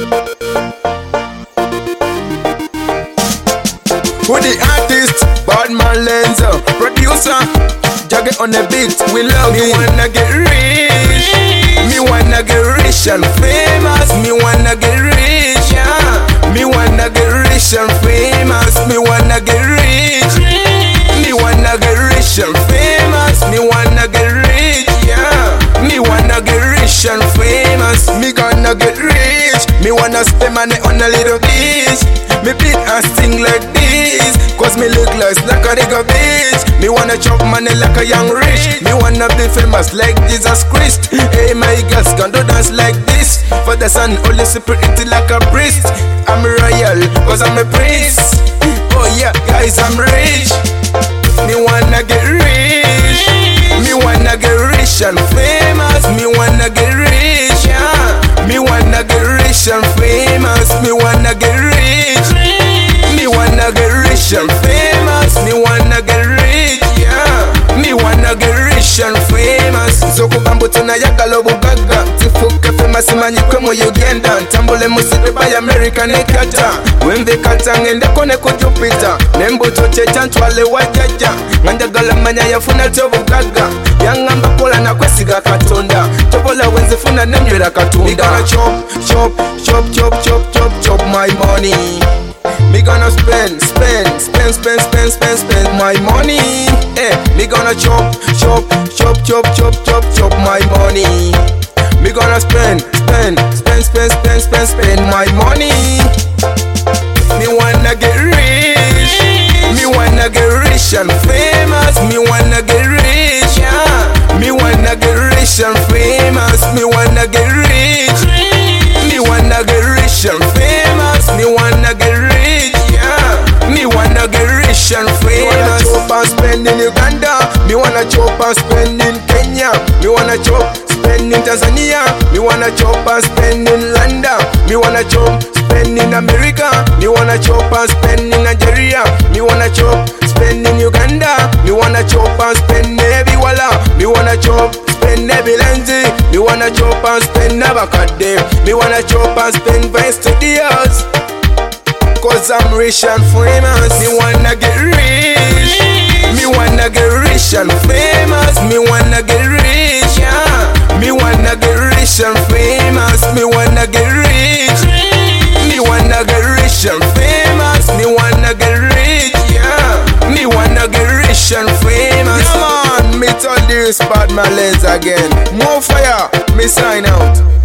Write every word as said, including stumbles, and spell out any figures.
Who the artist? Badman Lenzo. Producer, Jagger on the beat. We love me wanna get rich. Me wanna get rich and famous. Me wanna get rich, yeah. Me wanna get rich and famous. Me wanna get rich. Me wanna get rich and famous. Me wanna get rich, yeah. Me wanna get rich and famous. Me gonna get rich. Me wanna spend money on a little beach. Me beat and sing like this, cause me look like a nigga bitch. Me wanna chop money like a young rich. Me wanna be famous like Jesus Christ. Hey, my girls gonna dance like this. For the sun, only see pretty like a priest. I'm royal, cause I'm a prince. Oh yeah, guys, I'm rich. Me wanna get rich. Me wanna get rich and famous. Me wanna get rich, yeah. Me wanna get rich and famous. Me wanna get rich. Me wanna get rich and famous. Me wanna get rich, yeah. Me wanna get rich and famous. Nzoko bambu tunayagala obugaga. Tifuke famous manyikwe mu Uganda. Ntambule mu city by America ne kata. Wembe kata ngenda kone ku Jupiter. Nembuto checha ntwale wajaja. Nganjagala manya yafuna tobugaga. Yangamba kola na kwesiga katonda. Tobola wenzifuna nemywera katonda. Me gonna chop, chop, chop, chop, chop, chop, chop my money. Me gonna spend, spend, spend, spend, spend, spend, spend my money. Eh, me gonna chop, chop, chop, chop, chop, chop, chop my money. Me gonna spend, spend, spend, spend, spend, spend, spend my money. Me wanna get rich. Me wanna get rich and famous. Me wanna get rich, yeah. Me wanna get rich and famous. Me wanna get rich. Me wanna get rich and famous. Me wanna get rich, yeah. Me wanna get rich and famous. Me wanna chop and spend in Uganda. Me wanna chop and spend in Kenya. Me wanna chop, spend in Tanzania. Me wanna chop and spend in London. Me wanna chop, spend in America. Me wanna chop and spend in Nigeria. Me wanna chop, spend in Uganda. Me wanna chop and spend every walla. Me wanna chop, spend every lenzi. Me wanna chop and spend avocado. Me wanna chop and spend Vine Studios. Cause I'm rich and famous. Me wanna get rich. Me wanna get rich and famous. Me wanna get rich, yeah. Me wanna get rich and famous. Me wanna get rich. Me wanna get rich and famous. Me wanna get rich, yeah. Me wanna get rich and famous. Yeah man, me tell this Badman Lenzo again. More fire, me sign out.